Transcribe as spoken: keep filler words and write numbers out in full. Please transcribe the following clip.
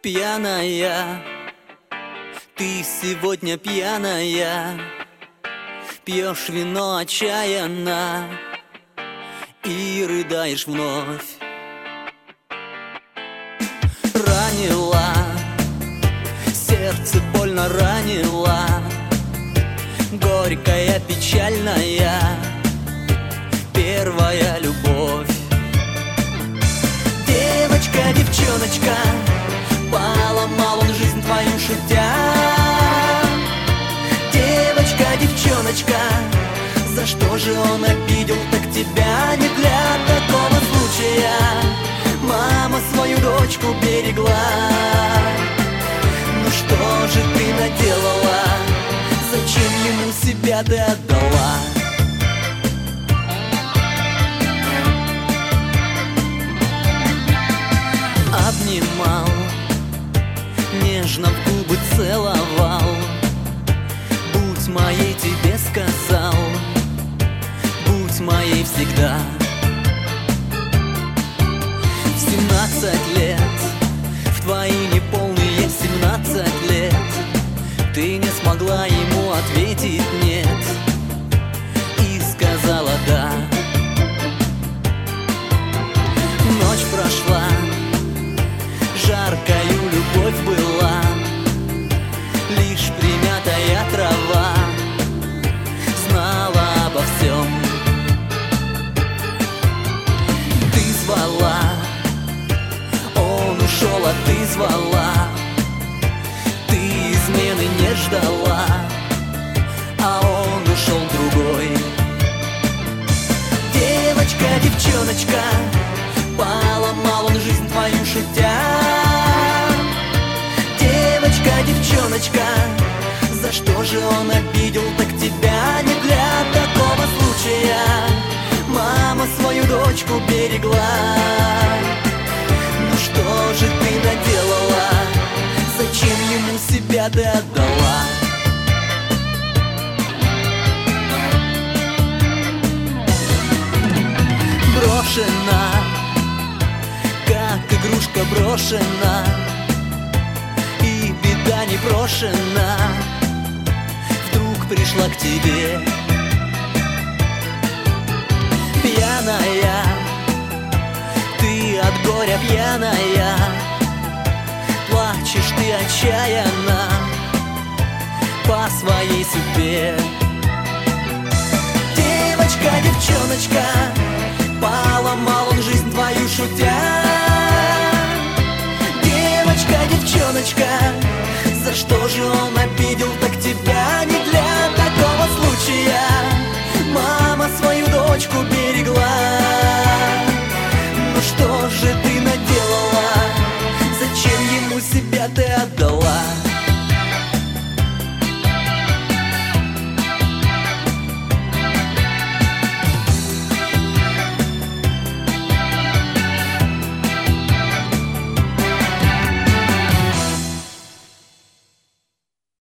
Пьяная, ты сегодня пьяная, пьешь вино отчаянно и рыдаешь вновь. Ранила, сердце больно ранила, горькая, печальная первая любовь. Девочка, девчоночка, поломал он жизнь твою шутя. Девочка, девчоночка, за что же он обидел так тебя? Не для такого случая мама свою дочку берегла. Ну что же ты наделала? Зачем ему себя ты отдала? Обнимал, нежно в губы целовал, будь моей тебе сказал, будь моей всегда. В семнадцать лет, в твои неполные семнадцать лет, ты не смогла ему ответить нет и сказала да. Ночь прошла, жаркою любовь была, лишь примятая трава знала обо всем. Ты звала, он ушел, а ты звала, ты измены не ждала, а он ушел другой. Девочка, девчоночка, поломал он жизнь твою шутя. Девочка, девчоночка, за что же он обидел так тебя? Не для такого случая мама свою дочку берегла. Ну что же ты наделала? Зачем ему себя ты отдала? Брошена, как игрушка брошена, и беда не брошена вдруг пришла к тебе. Пьяная, ты от горя пьяная, плачешь ты отчаянно по своей судьбе. Девочка, девчоночка, поломал он жизнь твою шутя. Девочка, девчоночка, за что же он обидел так тебя? Не для такого случая мама свою дочку берегла. Ну что же ты наделала? Зачем ему себя ты отдала?